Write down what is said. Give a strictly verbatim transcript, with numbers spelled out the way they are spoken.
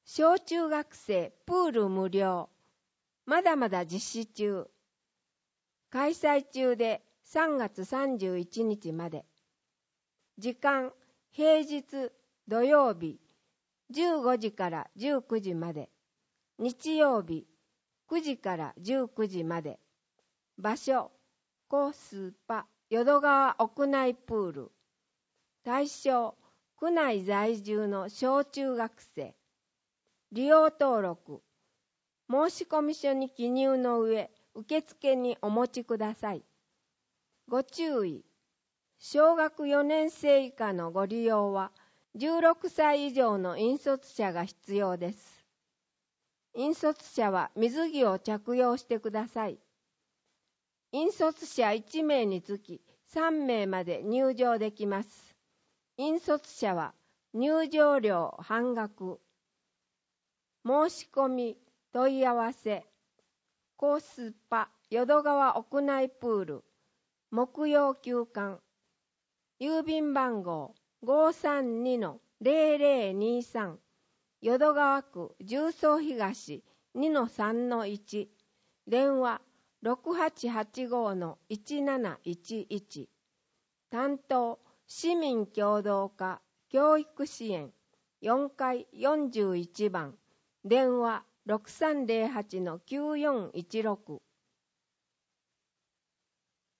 小中学生プール無料。まだまだ実施中。開催中でさんがつさんじゅういちにちまで。時間、平日土曜日じゅうごじからじゅうくじまで。日曜日くじからじゅうくじまで。場所、コスパ淀川屋内プール。対象、区内在住の小中学生。利用登録。申込書に記入の上、受付にお持ちください。ご注意。小学よねん生以下のご利用は、じゅうろくさい以上の引率者が必要です。引率者は水着を着用してください。引率者いちめいにつきさんめいまで入場できます。引率者は入場料半額。申し込み、問い合わせ。コスパ淀川屋内プール木曜休館。郵便番号 ごーさんにのゼロゼロにさん 淀川区十三東 にのさんのいち。電話 ろくはちはちごのいちなないちいち。担当市民協働課教育支援よんかいよんじゅういちばん。電話 ろくさんゼロはちのきゅうよんいちろく。